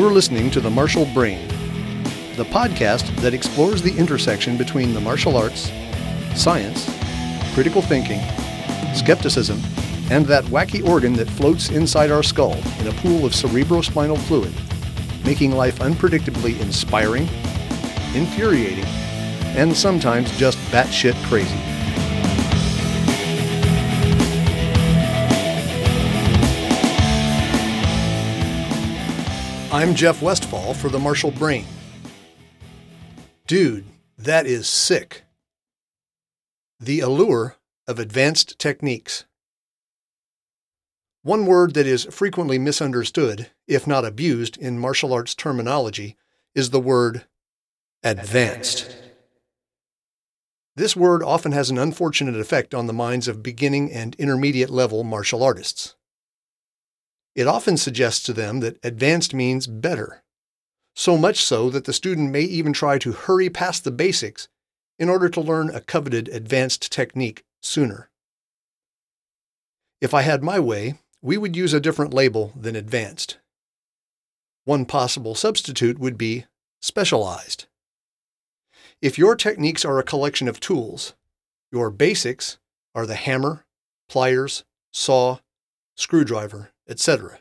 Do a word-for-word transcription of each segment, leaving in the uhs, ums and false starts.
You're listening to The Martial Brain, the podcast that explores the intersection between the martial arts, science, critical thinking, skepticism, and that wacky organ that floats inside our skull in a pool of cerebrospinal fluid, making life unpredictably inspiring, infuriating, and sometimes just batshit crazy. I'm Jeff Westfall for The Martial Brain. Dude, that is sick. The allure of advanced techniques. One word that is frequently misunderstood, if not abused, in martial arts terminology is the word advanced. This word often has an unfortunate effect on the minds of beginning and intermediate level martial artists. It often suggests to them that advanced means better, so much so that the student may even try to hurry past the basics in order to learn a coveted advanced technique sooner. If I had my way, we would use a different label than advanced. One possible substitute would be specialized. If your techniques are a collection of tools, your basics are the hammer, pliers, saw, screwdriver, et cetera.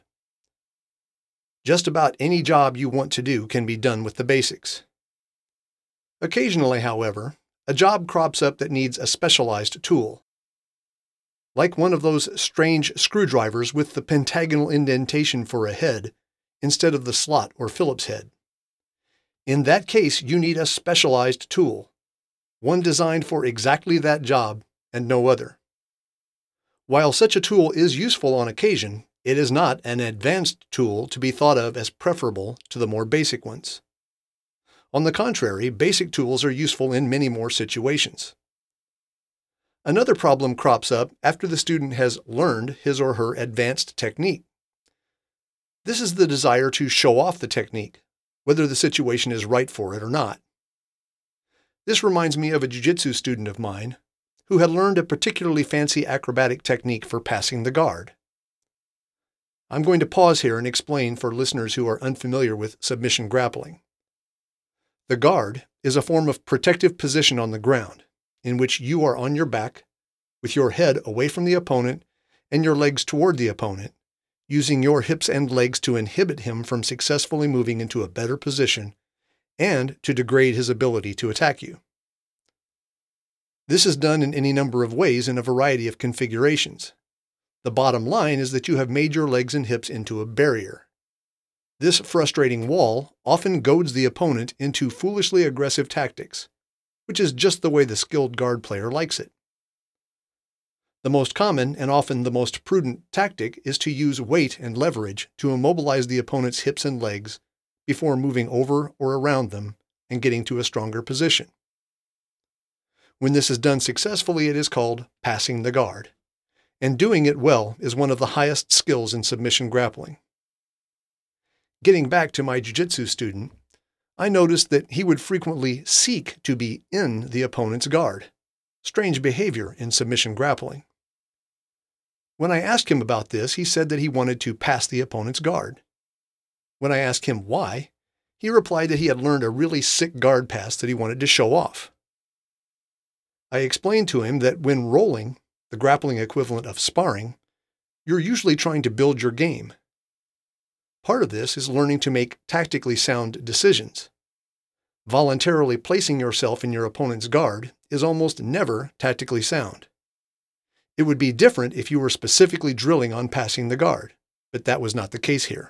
Just about any job you want to do can be done with the basics. Occasionally, however, a job crops up that needs a specialized tool, like one of those strange screwdrivers with the pentagonal indentation for a head instead of the slot or Phillips head. In that case, you need a specialized tool, one designed for exactly that job and no other. While such a tool is useful on occasion, it is not an advanced tool to be thought of as preferable to the more basic ones. On the contrary, basic tools are useful in many more situations. Another problem crops up after the student has learned his or her advanced technique. This is the desire to show off the technique, whether the situation is right for it or not. This reminds me of a jiu-jitsu student of mine who had learned a particularly fancy acrobatic technique for passing the guard. I'm going to pause here and explain for listeners who are unfamiliar with submission grappling. The guard is a form of protective position on the ground, in which you are on your back, with your head away from the opponent and your legs toward the opponent, using your hips and legs to inhibit him from successfully moving into a better position and to degrade his ability to attack you. This is done in any number of ways in a variety of configurations. The bottom line is that you have made your legs and hips into a barrier. This frustrating wall often goads the opponent into foolishly aggressive tactics, which is just the way the skilled guard player likes it. The most common and often the most prudent tactic is to use weight and leverage to immobilize the opponent's hips and legs before moving over or around them and getting to a stronger position. When this is done successfully, it is called passing the guard, and doing it well is one of the highest skills in submission grappling. Getting back to my jiu-jitsu student, I noticed that he would frequently seek to be in the opponent's guard. Strange behavior in submission grappling. When I asked him about this, he said that he wanted to pass the opponent's guard. When I asked him why, he replied that he had learned a really sick guard pass that he wanted to show off. I explained to him that when rolling, the grappling equivalent of sparring, you're usually trying to build your game. Part of this is learning to make tactically sound decisions. Voluntarily placing yourself in your opponent's guard is almost never tactically sound. It would be different if you were specifically drilling on passing the guard, but that was not the case here.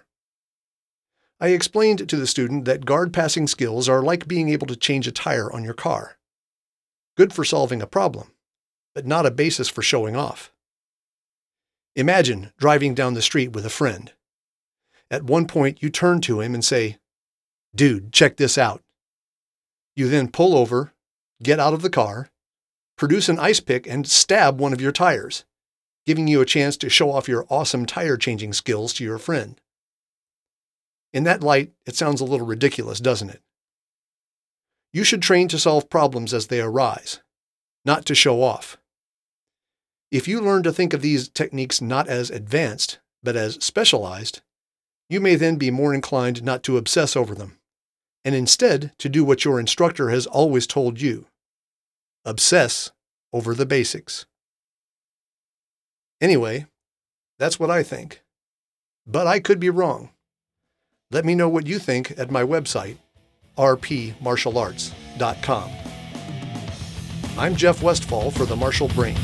I explained to the student that guard passing skills are like being able to change a tire on your car. Good for solving a problem, but not a basis for showing off. Imagine driving down the street with a friend. At one point, you turn to him and say, "Dude, check this out." You then pull over, get out of the car, produce an ice pick, and stab one of your tires, giving you a chance to show off your awesome tire changing skills to your friend. In that light, it sounds a little ridiculous, doesn't it? You should train to solve problems as they arise, not to show off. If you learn to think of these techniques not as advanced, but as specialized, You may then be more inclined not to obsess over them, and instead to do what your instructor has always told you. Obsess over the basics. Anyway, that's what I think. But I could be wrong. Let me know what you think at my website, r p martial arts dot com. I'm Jeff Westfall for the Martial Brain.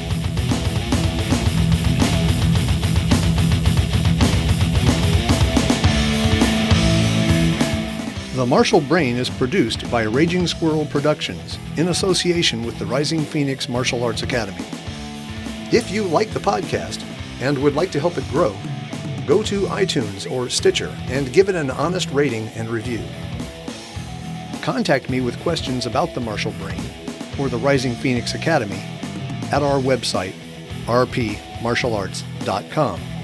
The Martial Brain is produced by Raging Squirrel Productions in association with the Rising Phoenix Martial Arts Academy. If you like the podcast and would like to help it grow, go to iTunes or Stitcher and give it an honest rating and review. Contact me with questions about the Martial Brain or the Rising Phoenix Academy at our website, r p martial arts dot com.